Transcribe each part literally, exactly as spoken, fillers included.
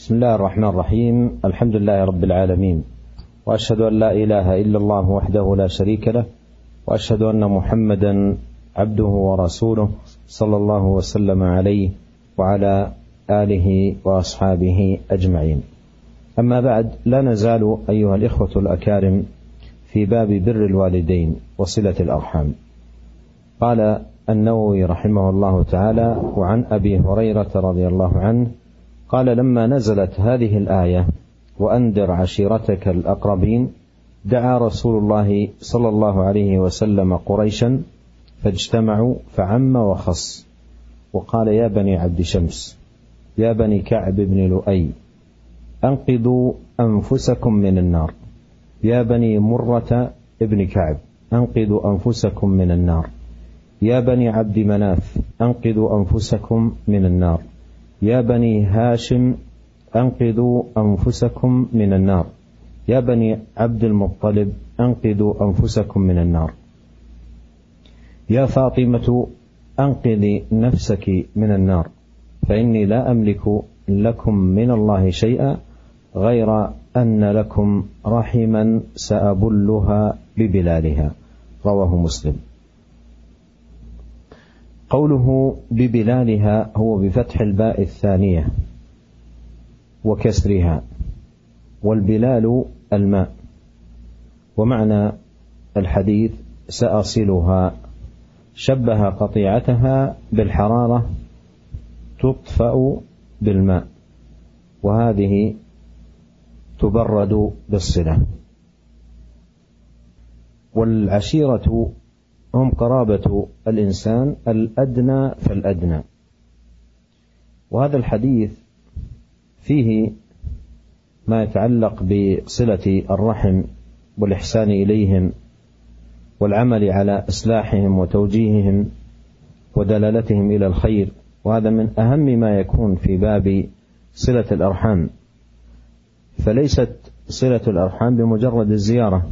بسم الله الرحمن الرحيم. الحمد لله رب العالمين، وأشهد أن لا إله إلا الله وحده لا شريك له، وأشهد أن محمدا عبده ورسوله صلى الله وسلم عليه وعلى آله وأصحابه أجمعين. أما بعد، لا نزال أيها الإخوة الأكارم في باب بر الوالدين وصلة الأرحام. قال النووي رحمه الله تعالى: وعن أبي هريرة رضي الله عنه قال: لما نزلت هذه الآية وأنذر عشيرتك الأقربين، دعا رسول الله صلى الله عليه وسلم قريشا فاجتمعوا فعم وخص، وقال: يا بني عبد شمس، يا بني كعب بن لؤي، أنقذوا أنفسكم من النار، يا بني مرة ابن كعب، أنقذوا أنفسكم من النار، يا بني عبد مناف، أنقذوا أنفسكم من النار، يا بني هاشم، أنقذوا أنفسكم من النار، يا بني عبد المطلب، أنقذوا أنفسكم من النار، يا فاطمة، أنقذي نفسك من النار، فإني لا أملك لكم من الله شيئا غير أن لكم رحما سأبلها ببلالها. رواه مسلم. قوله ببلالها هو بفتح الباء الثانية وكسرها، والبلال الماء. ومعنى الحديث سأصلها، شبه قطيعتها بالحرارة تطفأ بالماء، وهذه تبرد بالصلة. والعشيرة هم قرابة الإنسان الأدنى فالأدنى. وهذا الحديث فيه ما يتعلق بصلة الرحم والإحسان إليهم والعمل على إصلاحهم وتوجيههم ودلالتهم إلى الخير، وهذا من أهم ما يكون في باب صلة الأرحام. فليست صلة الأرحام بمجرد الزيارة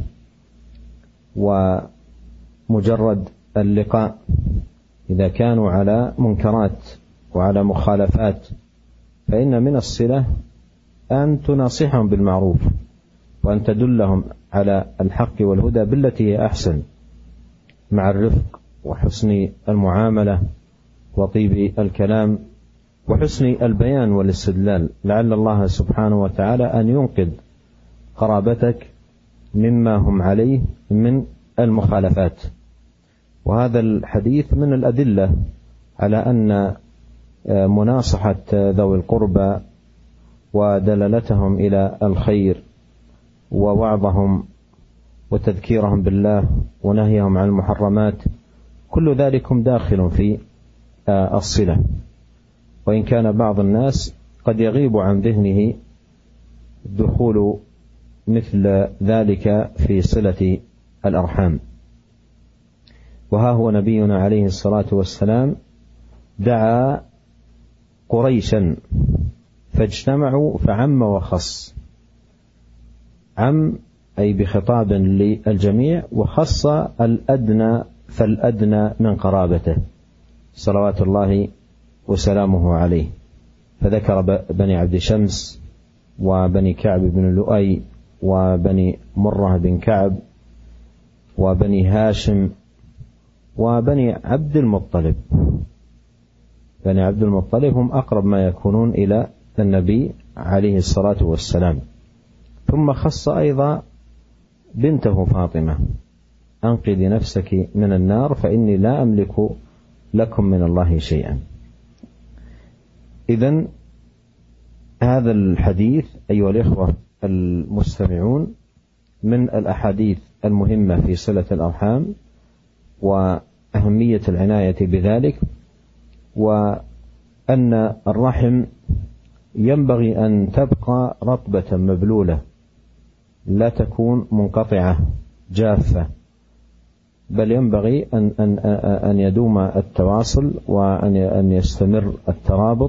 ومجرد اللقاء إذا كانوا على منكرات وعلى مخالفات، فإن من الصلة أن تناصحهم بالمعروف، وأن تدلهم على الحق والهدى بالتي هي أحسن، مع الرفق وحسن المعاملة وطيب الكلام وحسن البيان والاستدلال، لعل الله سبحانه وتعالى أن ينقذ قرابتك مما هم عليه من المخالفات. وهذا الحديث من الأدلة على أن مناصحة ذوي القربى ودلالتهم إلى الخير ووعظهم وتذكيرهم بالله ونهيهم عن المحرمات، كل ذلك داخل في الصلة. وإن كان بعض الناس قد يغيب عن ذهنه دخول مثل ذلك في صلة الأرحام. وها هو نبينا عليه الصلاة والسلام دعا قريشا فاجتمعوا فعم وخص. عم أي بخطاب للجميع، وخص الأدنى فالأدنى من قرابته صلوات الله وسلامه عليه، فذكر بني عبد شمس وبني كعب بن لؤي وبني مرة بن كعب وبني هاشم وبني عبد المطلب. بني عبد المطلب هم أقرب ما يكونون إلى النبي عليه الصلاة والسلام. ثم خص أيضا بنته فاطمة: أنقذي نفسك من النار فإني لا أملك لكم من الله شيئا. إذن هذا الحديث أيها الإخوة المستمعون من الأحاديث المهمة في صلة الأرحام وأهمية العناية بذلك، وأن الرحم ينبغي أن تبقى رطبة مبلولة، لا تكون منقطعة جافة، بل ينبغي أن, أن, أن يدوم التواصل وأن يستمر الترابط،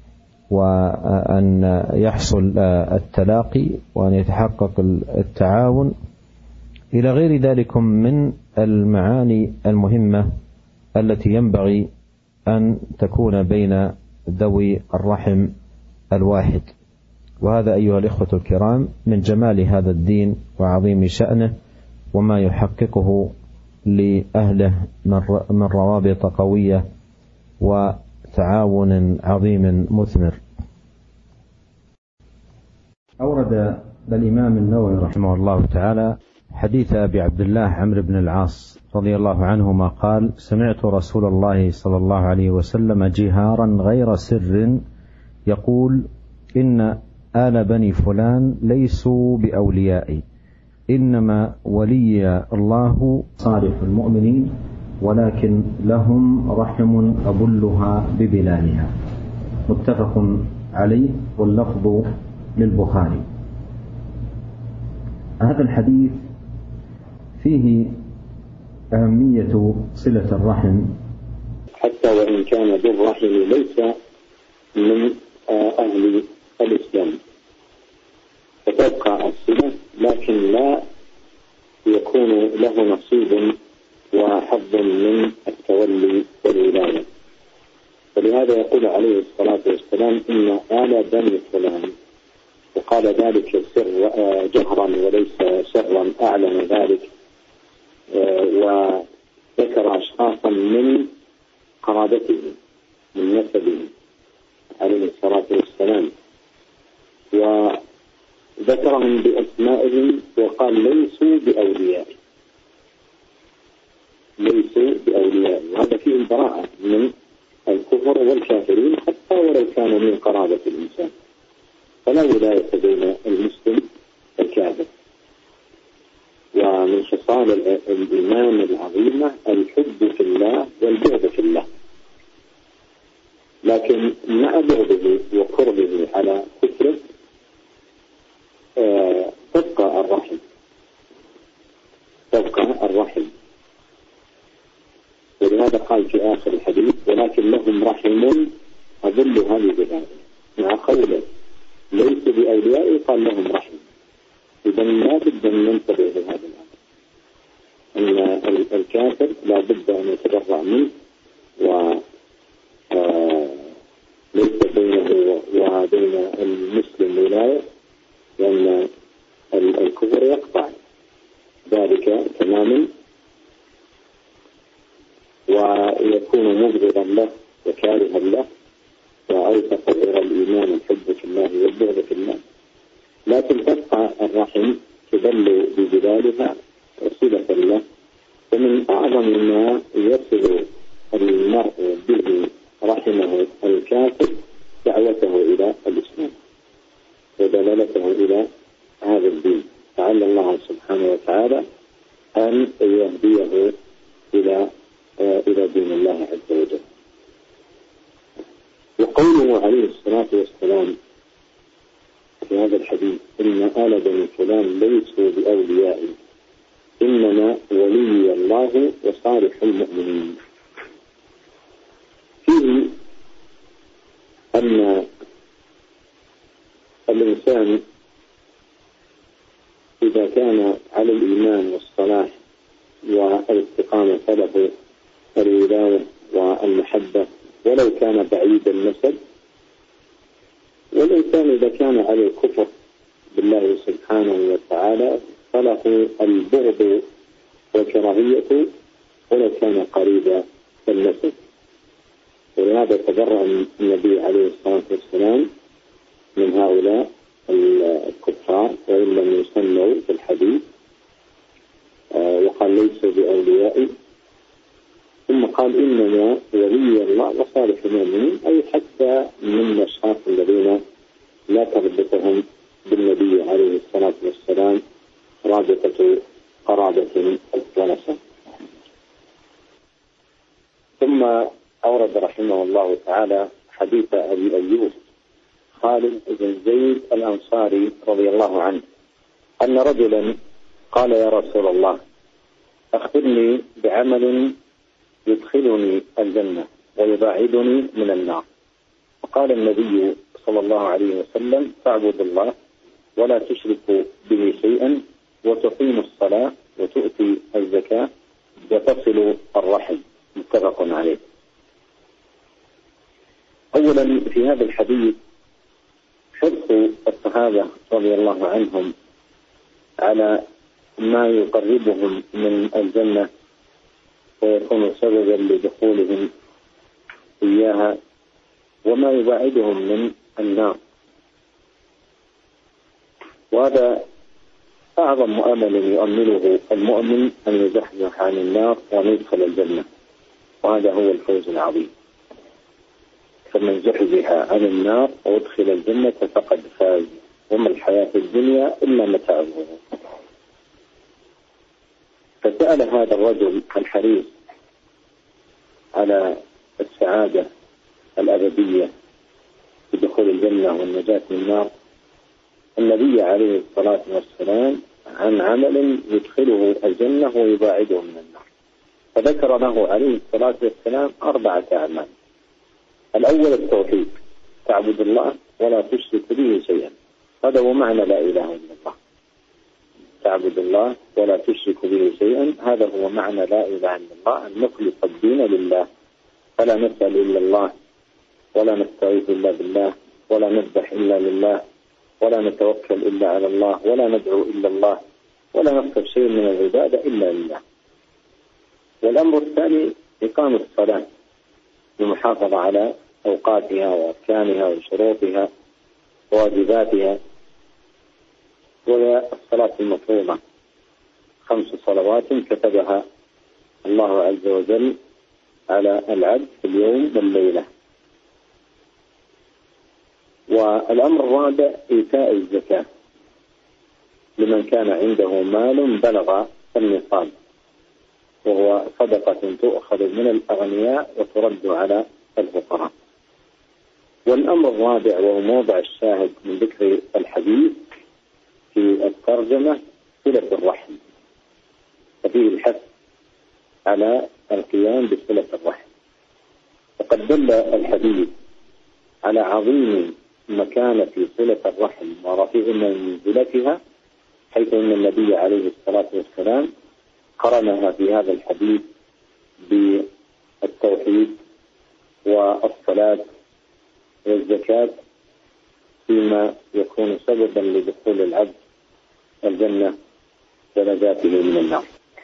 وأن يحصل التلاقي، وأن يتحقق التعاون إلى غير ذلك من المعاني المهمة التي ينبغي أن تكون بين ذوي الرحم الواحد. وهذا أيها الإخوة الكرام من جمال هذا الدين وعظيم شأنه، وما يحققه لأهله من روابط قوية وتعاون عظيم مثمر. أورد الإمام النووي رحمه الله تعالى حديث أبي عبد الله عمرو بن العاص رضي الله عنهما قال: سمعت رسول الله صلى الله عليه وسلم جهارا غير سر يقول: إن آل بني فلان ليسوا بأوليائي، إنما ولي الله صالح المؤمنين، ولكن لهم رحم أبلها ببلالها. متفق عليه، واللفظ للبخاري. هذا الحديث فيه أهمية صلة الرحم، حتى وإن كان ذو الرحم ليس من أهل الإسلام فتبقى الصلة، لكن لا يكون له نصيب وحظ من التولي والولاية. ولهذا يقول عليه الصلاة والسلام: إن آل بني فلان، وقال ذلك سر جهرا وليس سرا، أعلن ذلك وذكر أشخاصا من قرابته من نسبه عليه الصلاة والسلام، وذكرهم بأسمائهم وقال: ليسوا بأولياء، ليسوا بأولياء. وهذا فيه البراءة من الكفر والكافرين حتى ولو كانوا من قرابة الإنسان، فلا ولاية بين المسلم والكافر. ومن خصال الإيمان العظيمة الحب في الله والبغض في الله، لكن مع بغضه وقربه على كفره آه تبقى الرحم، تبقى الرحم. ولهذا قال في آخر الحديث: ولكن لهم رحم أظلها بذلك. مع قوله ليس بأولياء قال لهم رحم. إذا لا بد أن ننتبه لهذا الأمر، أن الكافر لا بد أن يتبرع منه، وليس بينه وبين المسلم ولاية، لأن الكفر يقطع ذلك تماما ويكون مبغضا له وكارها له، وأوثق غير الإيمان الحب في الله والبغض في الله. لكن تبقى الرحم تدل بجلالها وصلة له. ومن أعظم ما يصل المرء به رحمه الكافر دعوته إلى الإسلام ودلالته إلى هذا الدين، لعل الله سبحانه وتعالى أن يهديه إلى إلى دين الله عز وجل. وقوله عليه الصلاة والسلام في هذا الحديث: إن آل بني فلان ليسوا بأولياء، إنما ولي الله وصالح المؤمنين، فيه أن الإنسان إذا كان على الإيمان والصلاح والاستقامة فله الولاية والمحبة، ولو كان بعيد النسب. والإنسان إذا كان على الكفر بالله سبحانه وتعالى فله البغض والكراهية ولو كان قريب النسب. ولهذا تبرأ النبي عليه الصلاة والسلام من هؤلاء الكفار وإن لم يسموا في الحديث، وقال: ليسوا بأوليائي. ثم قال: إنما ولي الله وصالح المؤمنين، أي حتى من الأشخاص الذين لا تربطهم بالنبي عليه الصلاة والسلام رابطة قرابة ونسب. ثم أورد رحمه الله تعالى حديث أبي أيوب خالد بن زيد الأنصاري رضي الله عنه أن رجلا قال: يا رسول الله، أخبرني بعمل يدخلني الجنة ويباعدني من النار. فقال النبي صلى الله عليه وسلم: تعبد الله ولا تشرك به شيئا، وتقيم الصلاة وتؤتي الزكاة وتصل الرحم. متفق عليه. أولا في هذا الحديث حرص الصحابة رضي الله عنهم على ما يقربهم من الجنة ويكون سببا لدخولهم إياها، وما يبعدهم من النار. وهذا أعظم مؤمل يؤمله المؤمن أن يزحزح عن النار وأن يدخل الجنة، وهذا هو الفوز العظيم. فمن زحزح عن النار وادخل الجنة فقد فاز، وما الحياة الدنيا إلا متاع الغرور. فسأل هذا الرجل الحريص على السعادة الأبدية بدخول الجنة والنجاة من النار النبي عليه الصلاة والسلام عن عمل يدخله الجنة ويباعده من النار، فذكر له عليه الصلاة والسلام أربعة أعمال. الأول التوحيد، تعبد الله ولا تشرك به شيئا، هذا هو معنى لا إله إلا الله. تعبد الله ولا تشرك به شيئا، هذا هو معنى لا إله إلا الله، أن نخلص الدين لله، فلا نسأل إلا الله، ولا نستعيذ إلا بالله، ولا نذبح إلا لله، ولا نتوكل إلا على الله، ولا ندعو إلا الله، ولا نصرف شيء من العبادة إلا لله. والأمر الثاني إقامة الصلاة والمحافظة على أوقاتها وأركانها وشروطها وواجباتها، وهي الصلاة المفروضة، خمس صلوات كتبها الله عز وجل على العبد في اليوم والليلة. والأمر الرابع إيتاء الزكاة لمن كان عنده مال بلغ النصاب، وهو صدقة تؤخذ من الأغنياء وترد على الفقراء. والأمر الرابع وهو موضع الشاهد من ذكر الحديث في الترجمة صلة الرحم، ففيه الحث على القيام بصلة الرحم. وقد دل الحديث على عظيم مكانة صلة الرحم ورفيع منزلتها، حيث أن النبي عليه الصلاة والسلام قرنها في هذا الحديث بالتوحيد والصلاة والزكاة فيما يكون سببا لدخول العبد الجنة ونجاته من النار.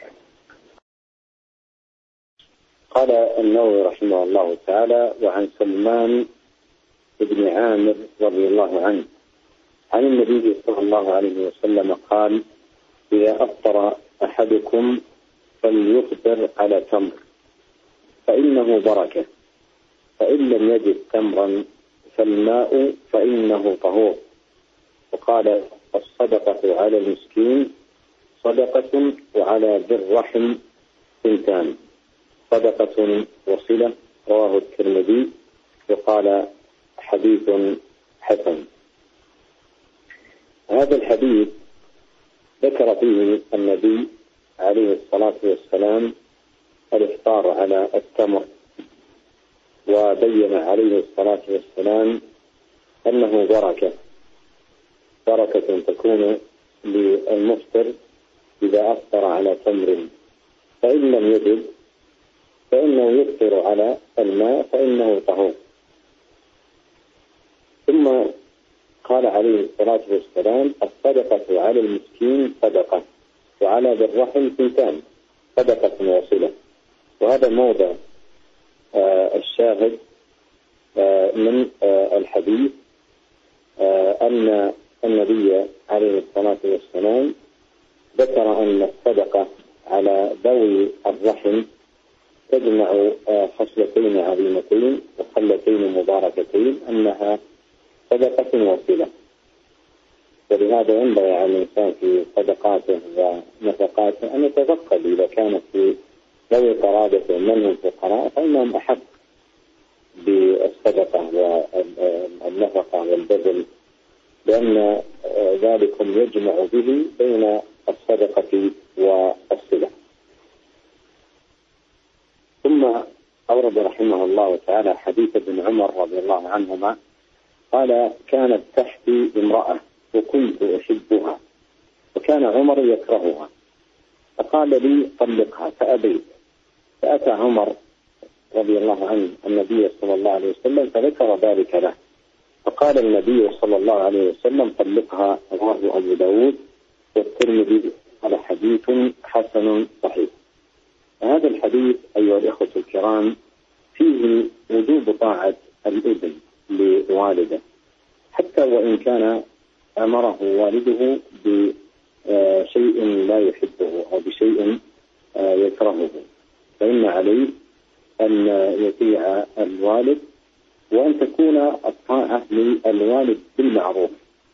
قال النووي رحمه الله تعالى: وعن سلمان بن عامر رضي الله عنه عن النبي صلى الله عليه وسلم قال: إذا أفطر أحدكم فليفطر على تمر فإنه بركة، فإن لم يجد تمرا فالماء فإنه طهور. وقال: الصدقة على المسكين صدقة، وعلى ذي الرحم ثنتان، صدقة وصلة. رواه الترمذي وقال حديث حسن. هذا الحديث ذكر فيه النبي عليه الصلاة والسلام الإفطار على التمر، وبين عليه الصلاة والسلام أنه بركة بركة تكون للمفطر إذا أفطر على تمر، فإن لم يجد فإنه يفطر على الماء فإنه طهور. ثم قال عليه الصلاة والسلام: الصدقة على المسكين صدقة، وعلى ذي الرحم ثنتان، صدقة وصلة. وهذا موضع آه الشاهد آه من آه الحديث، آه أن النبي عليه الصلاة والسلام ذكر أن الصدقة على ذوي الرحم تجمع آه خصلتين عظيمتين وخلتين مباركتين، أنها صدقة وصلة. ولهذا ينبغي على الإنسان في صدقاته ونفقاته أن يتفقد إذا كانت في ذوي قرابته من هم فقراء فإنهم أحق بالصدقة والنفقة والبذل، لأن ذلكم يجمع به بين الصدقة والصلة. ثم أورد رحمه الله تعالى حديث ابن عمر رضي الله عنهما قال: كانت تحتي امرأة وكنت أحبها، وكان عمر يكرهها، فقال لي: طلقها، فأبيت. فأتى عمر رضي الله عنه النبي صلى الله عليه وسلم فذكر ذلك له، فقال فقال النبي صلى الله عليه وسلم طلقها. رواه أبو داود والترمذي قال حديث حسن صحيح. هذا الحديث أيها الإخوة الكرام فيه وجوب طاعة الابن لوالده، حتى وإن كان أمره والده بشيء لا يحبه أو بشيء يكرهه، فإن عليه أن يطيع الوالد، وأن تكون الطاعة للوالد بالمعروف.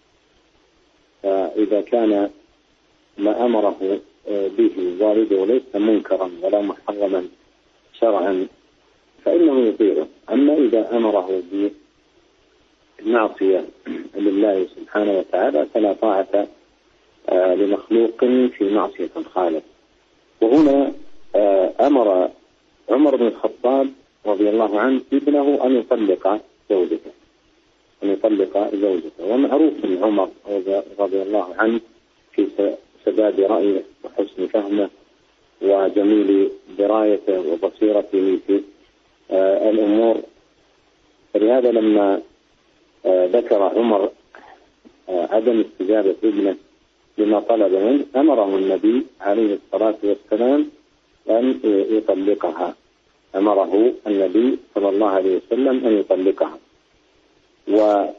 فإذا كان ما أمره به والده ليس منكرا ولا محرما شرعا فإنه يطيعه. أما إذا أمره بالمعصية لله سبحانه وتعالى فلا طاعة لمخلوق في معصية الخالق. وهنا أمر عمر بن الخطاب رضي الله عنه ابنه أن يطلق زوجته أن يطلق زوجته ومعروف من عمر رضي الله عنه في سداد رأيه وحسن فهمه وجميل درايته وبصيرته في الأمور. فلهذا لما ذكر عمر عدم استجابة ابنه لما طلب منه أمره النبي عليه الصلاة والسلام أن يطلقها أمره النبي صلى الله عليه وسلم أن يطلقها. وهنا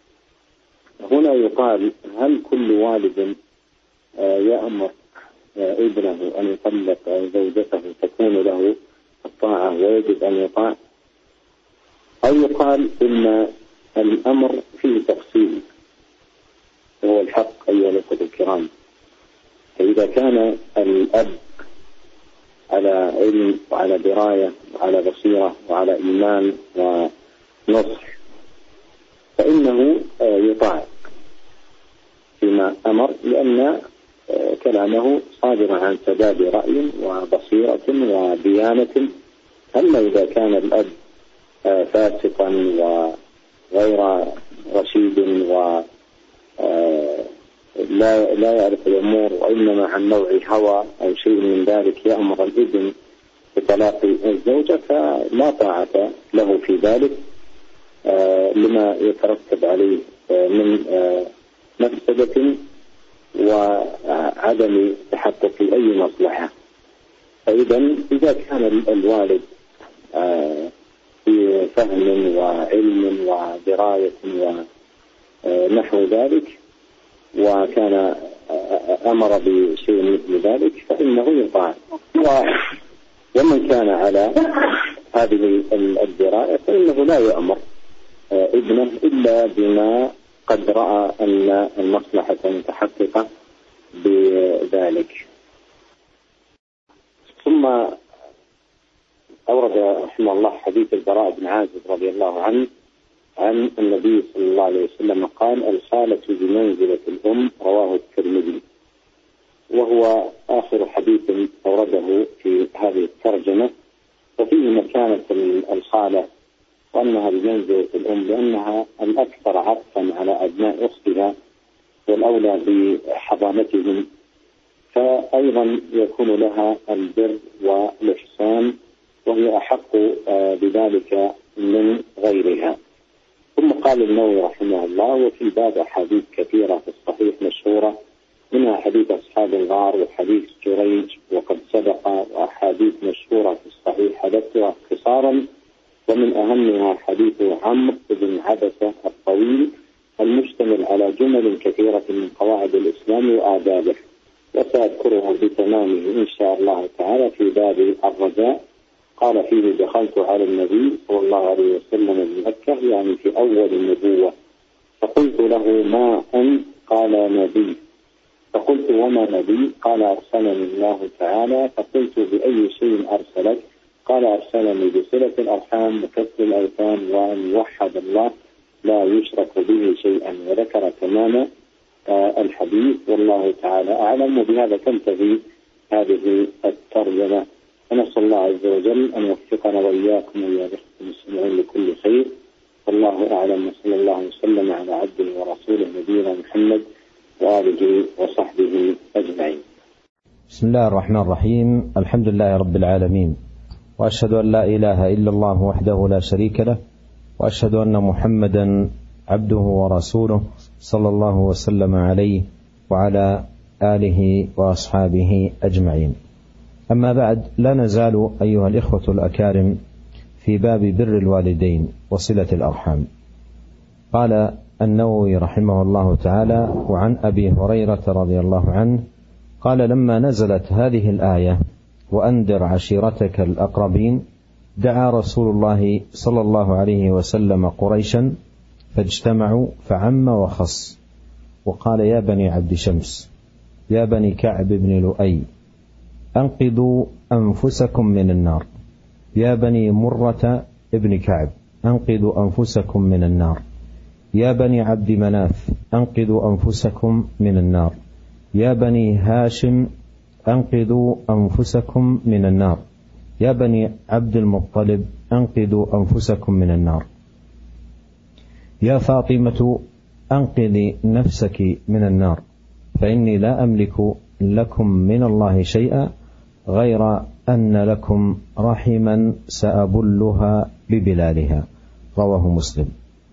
يقال هل كل والد يأمر ابنه أن يطلق زوجته تكون له الطاعة ويجب أن يطاع، أو يقال إن الأمر فيه تفصيل وهو الحق أيها الأخوة الكرام. فإذا كان الأب على علم وعلى دراية وعلى بصيرة وعلى إيمان ونصح فإنه يطاع فيما أمر، لأن كلامه صادر عن سداد رأي وبصيرة وديانة. أما إذا كان الأب فاسقا وغير رشيد و لا لا يعرف الأمور وإنما عن نوع هوى أو شيء من ذلك يأمر الابن بطلاق الزوجة فلا طاعة له في ذلك لما يترتب عليه من مفسدة وعدم تحقق أي مصلحة. فإذا إذا كان الوالد في فهم وعلم ودراية ونحو ذلك وكان أمر بشيء مثل ذلك فإنه يطاع، ومن كان على هذه الدراية فإنه لا يأمر ابنه إلا بما قد رأى أن المصلحة متحققة بذلك. ثم أورد رحمه الله حديث البراء بن عازب رضي الله عنه عن النبي صلى الله عليه وسلم قال الخالة بمنزلة الأم، رواه الترمذي. وهو آخر حديث أورده في هذه الترجمة، وفيه مكانة الخالة وأنها بمنزلة الأم لأنها الأكثر عطفا على أبناء أختها والأولى بحضانتهم، فأيضا يكون لها البر والإحسان وهي أحق بذلك من غيرها. ثم قال النووي رحمه الله وفي الباب أحاديث كثيرة في الصحيح مشهورة، منها حديث أصحاب الغار وحديث جريج وقد سبق، وأحاديث مشهورة في الصحيح حدثتها اختصارا، ومن أهمها حديث عمرو بن عبسة الطويل المشتمل على جمل كثيرة من قواعد الإسلام وآدابه، وسأذكره بتمامه إن شاء الله تعالى في باب الرجاء. قال فيه دخلت على النبي صلى الله عليه وسلم بمكة، يعني في أول النبوة، فقلت له ما أنت؟ قال نبي. فقلت وما نبي؟ قال أرسلني الله تعالى. فقلت بأي شيء أرسلك؟ قال أرسلني بصلة الأرحام وكسر الأوثان وأن يوحد الله لا يشرك به شيئا، وذكر تمام الحديث والله تعالى أعلم. وبهذا تنتهي هذه الترجمة، ونسأل الله عز وجل أن يوفقنا وإياكم وإياكم المسلمين لكل خير، والله أعلم. وصلى الله وسلم على عبده ورسوله نبينا محمد وآله وصحبه أجمعين. بسم الله الرحمن الرحيم، الحمد لله رب العالمين، وأشهد أن لا إله إلا الله وحده لا شريك له، وأشهد أن محمدا عبده ورسوله صلى الله وسلم عليه وعلى آله وأصحابه أجمعين. أما بعد، لا نزال أيها الإخوة الأكارم في باب بر الوالدين وصلة الأرحام. قال النووي رحمه الله تعالى: وعن أبي هريرة رضي الله عنه قال: لما نزلت هذه الآية وأنذر عشيرتك الأقربين دعا رسول الله صلى الله عليه وسلم قريشا فاجتمعوا فعم وخص، وقال: يا بني عبد شمس، يا بني كعب بن لؤي، أنقذوا أنفسكم من النار، يا بني مرة ابن كعب، أنقذوا أنفسكم من النار، يا بني عبد مناف، أنقذوا أنفسكم من النار، يا بني هاشم، أنقذوا أنفسكم من النار، يا بني عبد المطلب، أنقذوا أنفسكم من النار، يا فاطمة، أنقذي نفسك من النار، فإني لا أملك لكم من الله شيئا غير أن لكم رحما سأبلها ببلالها. رواه مسلم.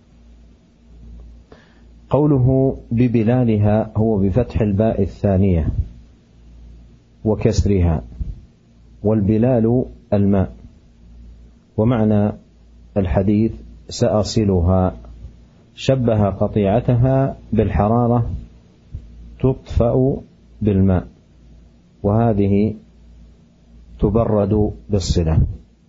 قوله ببلالها هو بفتح الباء الثانية وكسرها، والبلال الماء. ومعنى الحديث سأصلها، شبه قطيعتها بالحرارة تطفأ بالماء، وهذه تبرد بالصلة.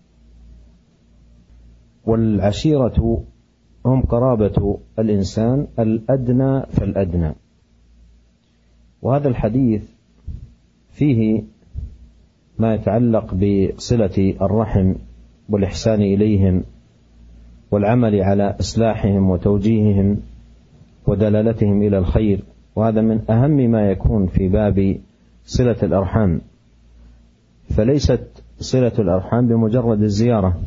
والعشيرة هم قرابة الإنسان الأدنى فالأدنى. وهذا الحديث فيه ما يتعلق بصلة الرحم والإحسان إليهم والعمل على إصلاحهم وتوجيههم ودلالتهم إلى الخير، وهذا من أهم ما يكون في باب صلة الأرحام. فليست صلة الأرحام بمجرد الزيارة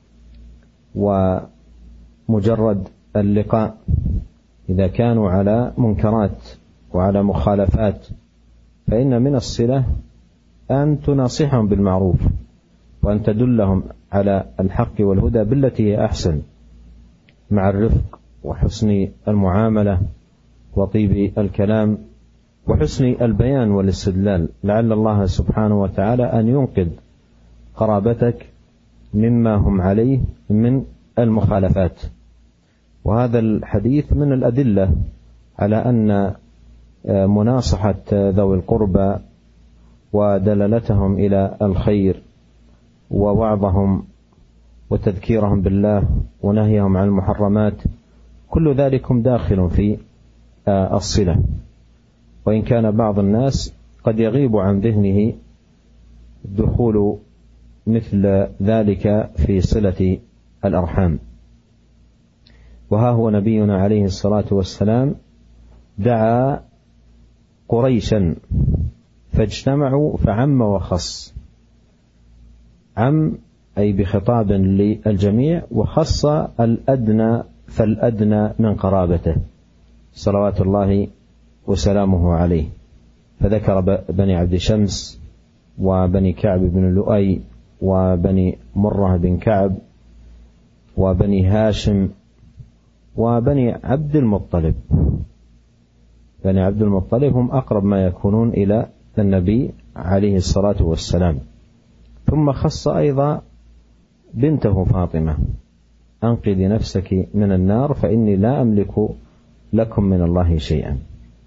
ومجرد اللقاء إذا كانوا على منكرات وعلى مخالفات، فإن من الصلة أن تناصحهم بالمعروف وأن تدلهم على الحق والهدى بالتي هي أحسن، مع الرفق وحسن المعاملة وطيب الكلام وحسن البيان والاستدلال، لعل الله سبحانه وتعالى أن ينقذ قرابتك مما هم عليه من المخالفات. وهذا الحديث من الأدلة على أن مناصحة ذوي القربى ودلالتهم إلى الخير ووعظهم وتذكيرهم بالله ونهيهم عن المحرمات، كل ذلك داخل في الصلة. وإن كان بعض الناس قد يغيب عن ذهنه دخول مثل ذلك في صلة الأرحام. وها هو نبينا عليه الصلاة والسلام دعا قريشا فاجتمعوا فعم وخص. عم أي بخطاب للجميع، وخص الأدنى فالأدنى من قرابته صلوات الله وسلامه عليه، فذكر بني عبد شمس وبني كعب بن لؤي وبني مرة بن كعب وبني هاشم وبني عبد المطلب. بني عبد المطلب هم أقرب ما يكونون إلى النبي عليه الصلاة والسلام. ثم خص أيضا بنته فاطمة: أنقذي نفسك من النار فإني لا أملك لكم من الله شيئا.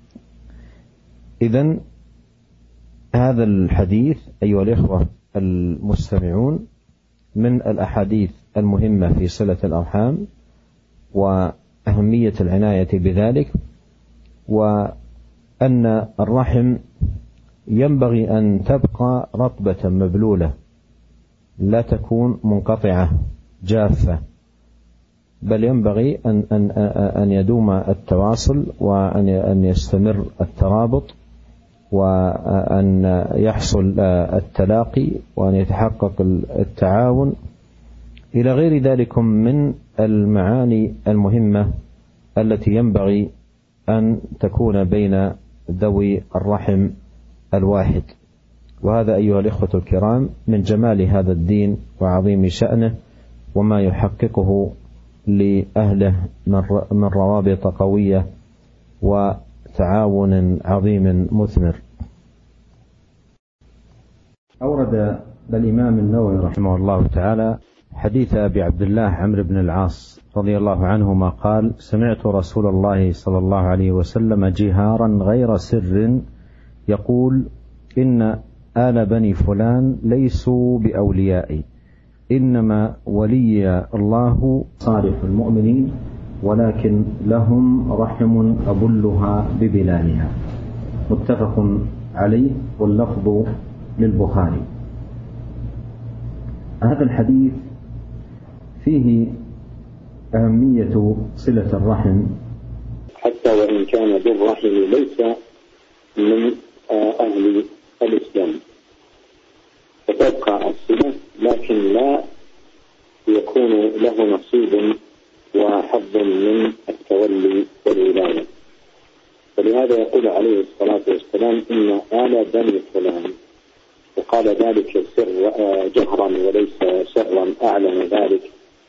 إذن هذا الحديث أيها الإخوة المستمعون من الأحاديث المهمة في صلة الأرحام وأهمية العناية بذلك، وأن الرحم ينبغي أن تبقى رطبة مبلولة، لا تكون منقطعة جافة، بل ينبغي أن, أن, أن يدوم التواصل وأن يستمر الترابط وأن يحصل التلاقي وأن يتحقق التعاون إلى غير ذلك من المعاني المهمة التي ينبغي أن تكون بين ذوي الرحم الواحد. وهذا أيها الإخوة الكرام من جمال هذا الدين وعظيم شأنه وما يحققه لأهله من روابط قوية وتعاون عظيم مثمر. أورد الإمام النووي رحمه الله تعالى حديث أبي عبد الله عمرو بن العاص رضي الله عنهما قال: سمعت رسول الله صلى الله عليه وسلم جهارا غير سر يقول: إن آل بني فلان ليسوا بأوليائي، إنما ولي الله صالح المؤمنين، ولكن لهم رحم أبلها ببلالها. متفق عليه، واللفظ للبخاري. هذا الحديث فيه أهمية صلة الرحم، حتى وإن كان ذو الرحم ليس من أهل الإسلام فتبقى الصلة، لكن لا يكون له نصيب وحظ من التولي والولاية. ولهذا يقول عليه الصلاة والسلام: إن آل بني فلان، وقال ذلك سر جهرا وليس سرا، أعلن ذلك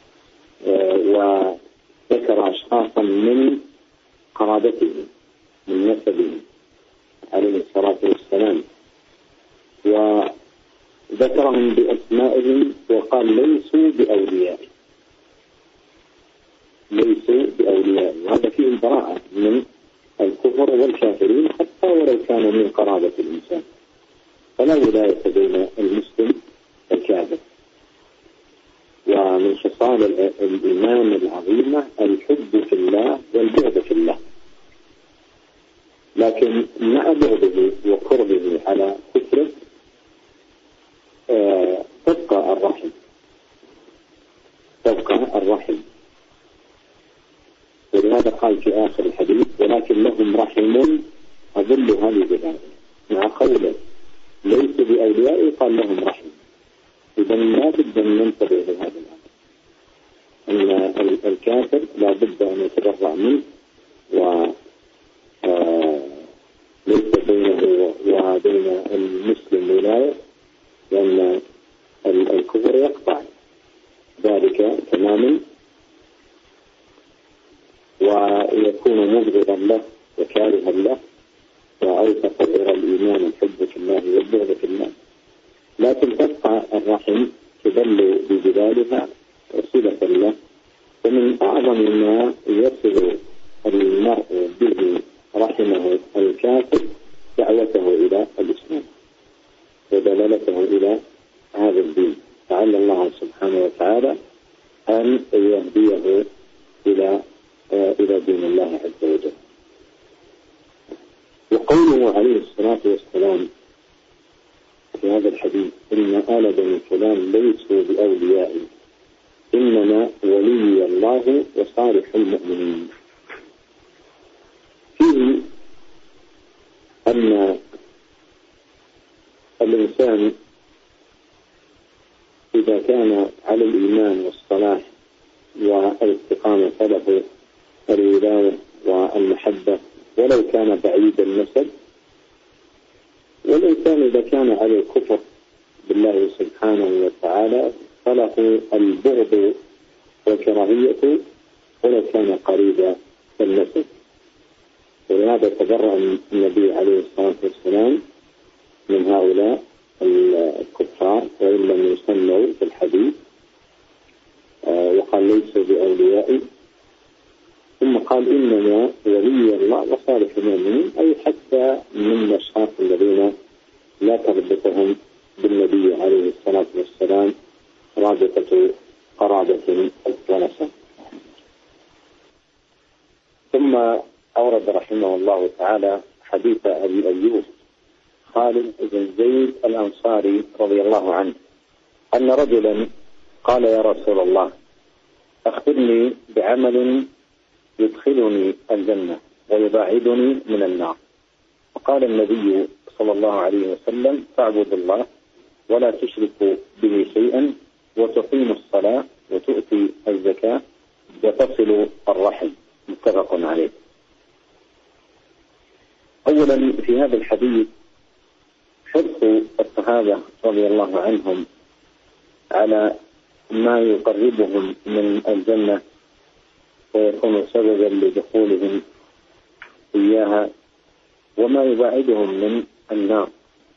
وذكر أشخاصا من قرابته من نسبه عليه الصلاة والسلام، وذكرهم بأسمائهم وقال: ليسوا بأولياء، ليسوا بأولياء. وهذا فيه البراءة من الكفر والكافرين حتى ولو كانوا من قرابة الإنسان، فلا ولاية بين المسلم والكافر. ومن خصال الإيمان العظيمة الحب في الله والبغض في الله، لكن مع بغضه وقربه على كفره آه تبقى الرحم، تبقى الرحم. ولهذا قال في آخر الحديث: ولكن لهم رحم أظلها بذلك، مع قوله ليس بأولياء قال لهم رحم. إذا لا بد أن ننتبه لهذا الأمر، أن الكافر لا بد أن يتبرأ منه، وليس بينه وبين المسلم ولاية، لأن الكفر يقطع ذلك تماما ويكون مبغضا له وكارها له، وأوثق إلى الإيمان الحب في الله والبغض في الله. لكن تبقى الرحم تدل بجلالها وصلة له. ومن أعظم ما يصل المرء به رحمه الكافر دعوته إلى الإسلام ودلالته إلى هذا الدين، لعل الله سبحانه وتعالى أن يهديه إلى إلى دين الله عز وجل. وقوله عليه الصلاة والسلام في هذا الحديث: إن آل بني فلان ليسوا بأوليائي، إنما ولي الله وصالح المؤمنين، فيه أن الإنسان إذا كان على الإيمان والصلاح والاستقامة فله الولاية والمحبة، ولو كان بعيد النسب. والإنسان إذا كان على الكفر بالله سبحانه وتعالى فله البغض والكراهية ولو كان قريب النسب. ولهذا تبرأ النبي عليه الصلاة والسلام من هؤلاء الكفار وإن لم يسموا في الحديث، وقال: ليسوا بأوليائي. ثم قال: إنما ولي الله وصالح المؤمنين، أي حتى من الأشخاص الذين لا تربطهم بالنبي عليه الصلاة والسلام رابطة قرابة ونسب. ثم أورد رحمه الله تعالى حديث أبي أيوب خالد بن زيد الأنصاري رضي الله عنه أن رجلا قال: يا رسول الله، أخبرني بعمل يدخلني الجنة ويباعدني من النار. فقال النبي صلى الله عليه وسلم: تعبد الله ولا تشرك به شيئا، وتقيم الصلاة وتؤتي الزكاة وتصل الرحم. متفق عليه. أولا في هذا الحديث حرص الصحابة رضي الله عنهم على ما يقربهم من الجنة ويكون سببا لدخولهم إياها، وما يبعدهم من النار.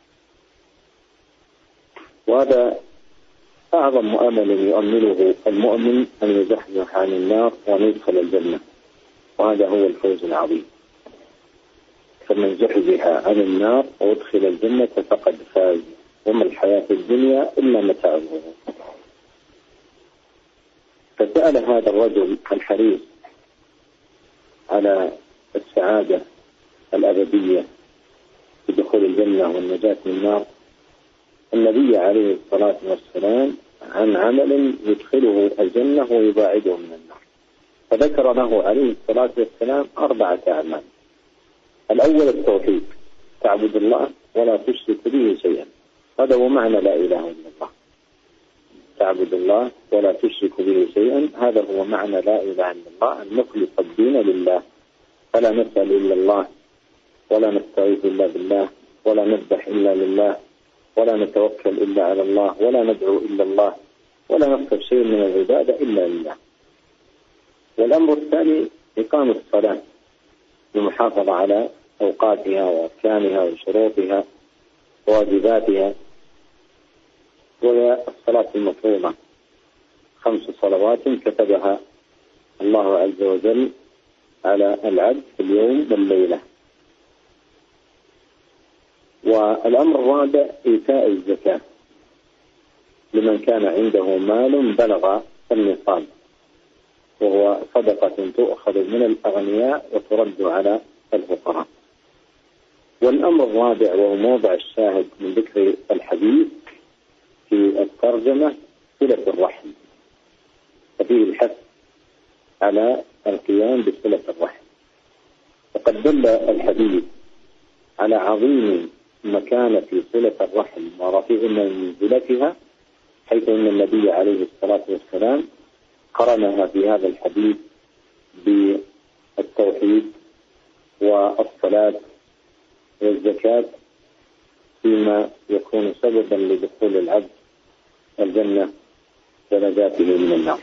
وهذا أعظم مؤمل يؤمله المؤمن، أن يزحزح عن النار وأن يدخل الجنة، وهذا هو الفوز العظيم. فمن زحزح عن النار وادخل الجنة فقد فاز، وما الحياة الدنيا إلا متاع الغرور. فسأل هذا الرجل الحريص على السعادة الأبدية بدخول الجنة والنجاة من النار النبي عليه الصلاة والسلام عن عمل يدخله الجنة ويباعده من النار، فذكر له عليه الصلاة والسلام أربعة أعمال. الأول التوحيد، تعبد الله ولا تشرك به شيئا، هذا هو معنى لا إله إلا الله. تعبد الله ولا تشرك به شيئا، هذا هو معنى لا إله إلا الله، أن نخلص الدين لله، فلا نسأل إلا الله، ولا نستعيذ إلا بالله، ولا نذبح إلا لله، ولا نتوكل إلا على الله، ولا ندعو إلا الله، ولا نطلب شيء من العبادة إلا لله. والأمر الثاني إقام الصلاة بالمحافظة على أوقاتها وأركانها وشروطها وواجباتها، وهي الصلاة المفروضة، خمس صلوات كتبها الله عز وجل على العبد في اليوم والليلة. والأمر الرابع إيتاء الزكاة لمن كان عنده مال بلغ النصاب، وهو صدقة تؤخذ من الأغنياء وترد على الفقراء. والأمر الرابع وهو موضع الشاهد من ذكر الحديث في الترجمة صلة الرحم، ففيه الحث على القيام بصلة الرحم. وقد دل الحديث على عظيم مكانة صلة الرحم ورفيع منزلتها، حيث أن النبي عليه الصلاة والسلام قرنها في هذا الحديث بالتوحيد والصلاة والزكاة فيما يكون سببا لدخول العبد الجنة ونجاته من النار.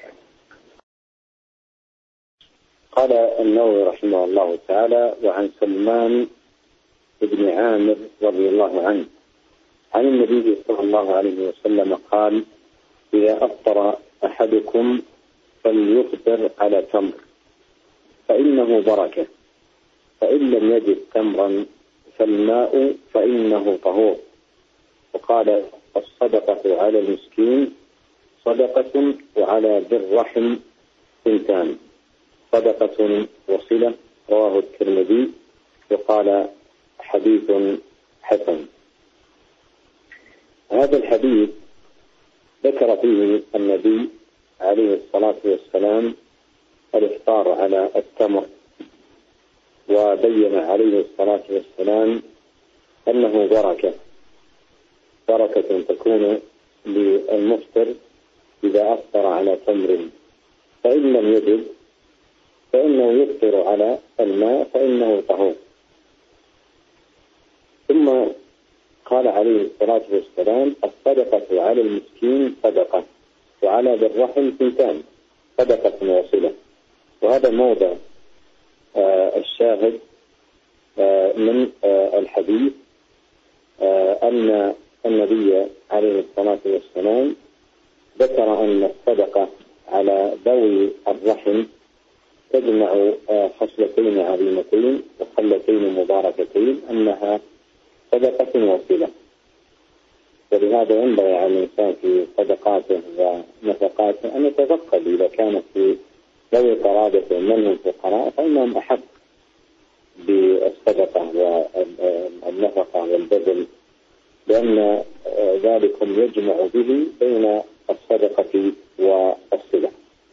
قال النووي رحمه الله تعالى: وعن سلمان بن عامر رضي الله عنه عن النبي صلى الله عليه وسلم قال: إذا أفطر أحدكم فليفطر على تمر فإنه بركة، فإن لم يجد تمرا فالماء فإنه طهور. وقال: الصدقة على المسكين صدقة، وعلى ذي الرحم ثنتان، صدقة وصلة. رواه الترمذي وقال: حديث حسن. هذا الحديث ذكر فيه النبي عليه الصلاة والسلام الإفطار على التمر، وبين عليه الصلاة والسلام أنه بركة بركة تكون للمفطر إذا أفطر على تمر، فإن لم يجد فإنه يفطر على الماء فإنه طهور. ثم قال عليه الصلاة والسلام: الصدقة على المسكين صدقة، وعلى ذي الرحم ثنتان، صدقة وصلة. وهذا موضع آه الشاهد آه من آه الحديث، آه أن النبي عليه الصلاة والسلام ذكر أن الصدقة على ذوي الرحم تجمع آه خصلتين عظيمتين وخلتين مباركتين، أنها صدقة وصلة. ولهذا ينبغي على الإنسان في صدقاته ونفقاته أن يتفقد إذا كانت في ذوي قرابته من هم فقراء فإنهم أحق بالصدقة والنفقة والبذل، لأن ذلكم يجمع به بين الصدقة والصلة.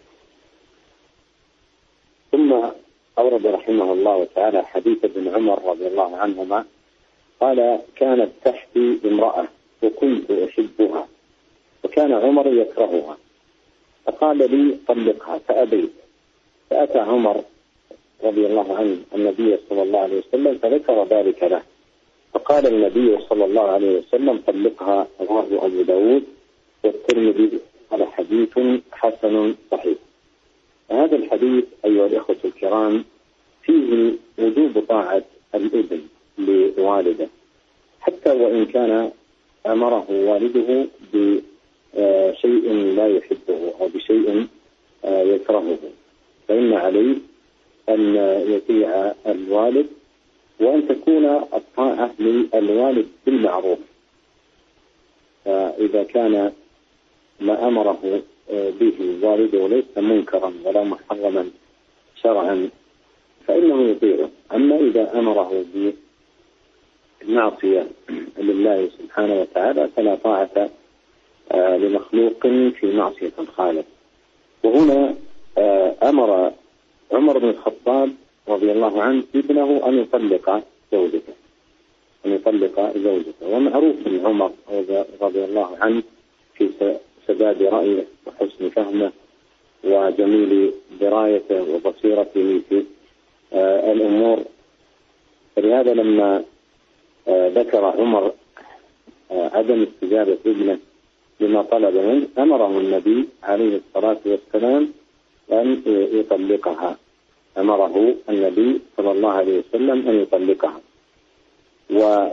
ثم أورد رحمه الله تعالى حديث ابن عمر رضي الله عنهما قال: كانت تحتي امرأة وكنت أحبها، وكان عمر يكرهها، فقال لي: طلقها، فأبيت. فأتى عمر رضي الله عنه النبي صلى الله عليه وسلم فذكر ذلك له، فقال النبي صلى الله عليه وسلم: طلقها. رواه أبو داود والترمذي قال: حديث حسن صحيح. هذا الحديث أيها الإخوة الكرام فيه وجوب طاعة الابن لوالده، حتى وإن كان أمره والده بشيء لا يحبه أو بشيء يكرهه، فإن عليه أن يطيع الوالد، وأن تكون الطاعة للوالد بالمعروف. فإذا كان ما أمره به والده ليس منكرا ولا محرما شرعا فإنه يطيعه. أما إذا أمره بالمعصية لله سبحانه وتعالى فلا طاعة لمخلوق في معصية الخالق. وهنا أمر عمر بن الخطاب رضي الله عنه ابنه أن يطلق زوجته أن يطلق زوجته ومعروف من عمر رضي الله عنه في سداد رأيه وحسن فهمه وجميل درايته وبصيرته في الأمور. فلهذا لما ذكر عمر عدم استجابة ابنه لما طلب منه أمره النبي عليه الصلاة والسلام أن يطلقها أمره النبي صلى الله عليه وسلم أن يطلقها. وهنا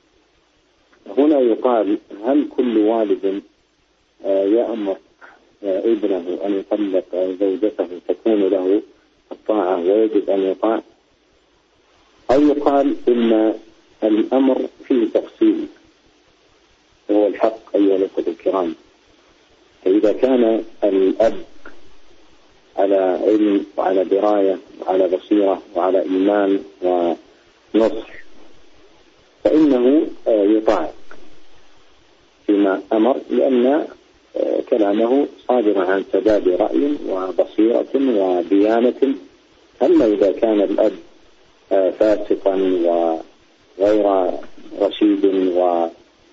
يقال هل كل والد يأمر ابنه أن يطلق زوجته تكون له الطاعة ويجب أن يطاع، أو يقال إن الأمر فيه تفصيل وهو الحق أيها الأخوة الكرام. فإذا كان الأب على علم وعلى دراية وعلى بصيرة وعلى إيمان ونصح فإنه يطاع فيما أمر، لأن كلامه صادر عن سداد رأي وبصيرة وديانة. أما إذا كان الأب فاسقا وغير رشيد و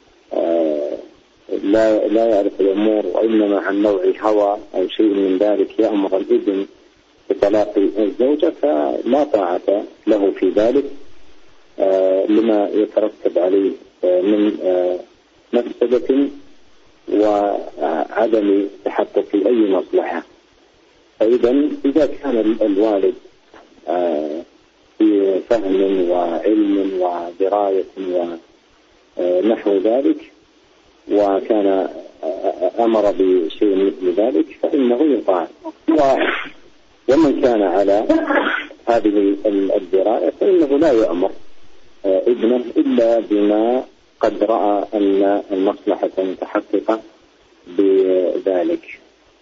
لا لا يعرف الأمور وإنما عن نوع هوى أو شيء من ذلك يأمر الابن بطلاق الزوجة فلا طاعة له في ذلك لما يترتب عليه من مفسدة وعدم تحقق أي مصلحة. فإذا إذا كان الوالد في فهم وعلم ودراية ونحو ذلك وكان أمر بشيء مثل ذلك فإنه يطاع، ومن كان على هذه الدراية فإنه لا يأمر ابنه إلا بما قد رأى أن المصلحة متحققة بذلك.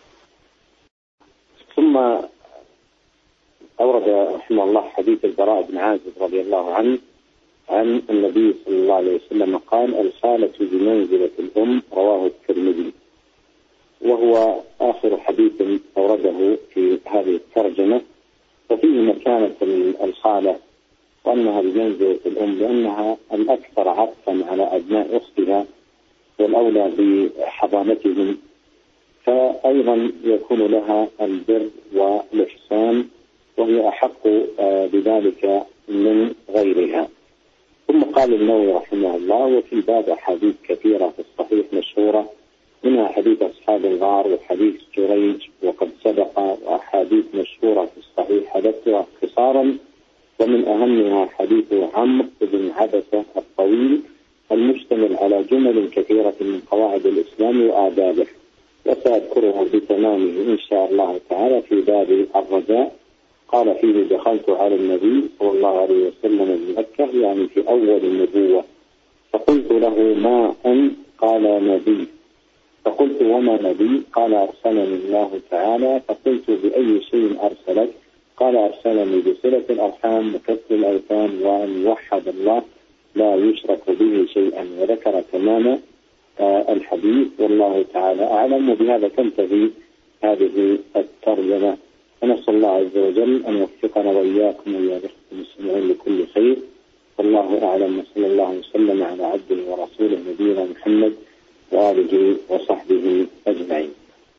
ثم أورد رحمه الله حديث البراء بن عازب رضي الله عنه عن النبي صلى الله عليه وسلم قال: الخالة بمنزلة الأم، رواه الترمذي. وهو آخر حديث أورده في هذه الترجمة، وفيه مكانة الخالة وأنها بمنزلة الأم لأنها الأكثر عطفا على أبناء أختها والأولى بحضانتهم، فأيضا يكون لها البر والإحسان وهي أحق بذلك من غيرها. ثم قال النووي رحمه الله: وفي الباب أحاديث كثيرة في الصحيح مشهورة، منها حديث أصحاب الغار وحديث جريج وقد سبق، وأحاديث مشهورة في الصحيح حدثتها اختصارا، ومن أهمها حديث عمرو بن عبسة الطويل المشتمل على جمل كثيرة من قواعد الإسلام وآدابه، وسأذكره بتمامه إن شاء الله تعالى في باب الرجاء. قال فيه: دخلت على النبي صلى الله عليه وسلم بمكة، يعني في أول النبوة، فقلت له: ما أنت؟ قال: نبي. فقلت: وما نبي؟ قال: أرسلني الله تعالى. فقلت: بأي شيء أرسلك؟ قال: أرسلني بصلة الأرحام وكسر الأوثان وأن يوحد الله لا يشرك به شيئا. وذكر تمام الحديث والله تعالى أعلم. وبهذا تنتهي هذه الترجمة، ونسأل الله عز وجل أن يوفقنا وإياكم أيها الأخوة المسلمين لكل خير. والله أعلم، وصلى الله وسلم على عبده ورسوله نبينا محمد وآله وصحبه أجمعين.